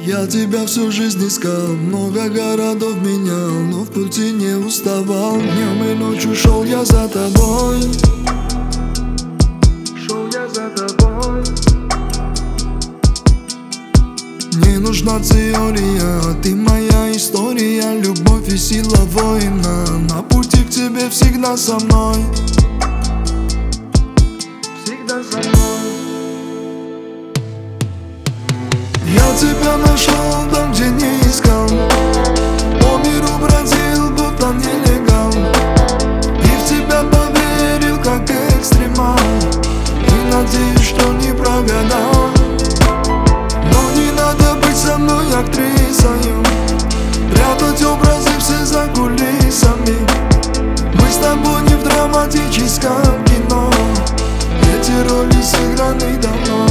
Я тебя всю жизнь искал, много городов менял, но в пути не уставал. Днем и ночью шел я за тобой. Шел я за тобой. Не нужна теория, ты моя история, любовь и сила воина. На пути к тебе всегда со мной. Всегда со мной. Я тебя нашел там, где не искал, по миру бродил, будто нелегал, и в тебя поверил, как экстремал, и надеюсь, что не прогадал. Но не надо быть со мной актрисою, прятать образы все за кулисами. Мы с тобой не в драматическом кино, эти роли сыграны давно.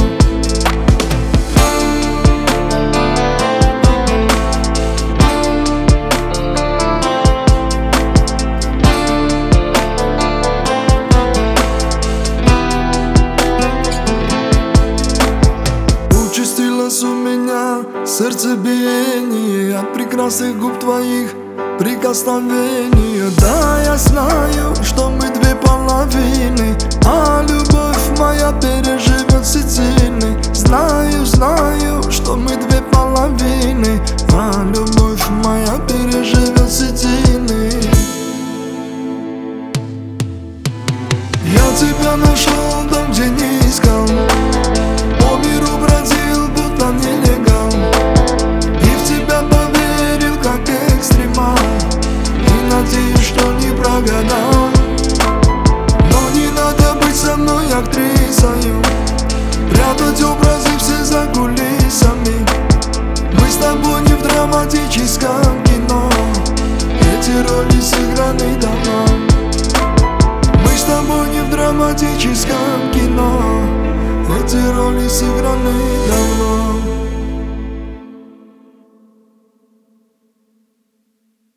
У меня сердцебиение от прекрасных губ твоих прикосновения. Да, я знаю, что мы две половины, а любовь моя переживет всецильный. Знаю, знаю, что мы две половины, а любовь моя переживет всецильный. Я тебя нашел там, где не искал, по миру бродил, будто нелегал, и в тебя поверил, как экстремал, и надеюсь, что не прогадал. Но не надо быть со мной актрисою, прятать образы все за кулисами. Мы с тобой не в драматическом кино, эти роли сыграны давно. Мы с тобой не в драматическом кино, эти роли сыграны давно.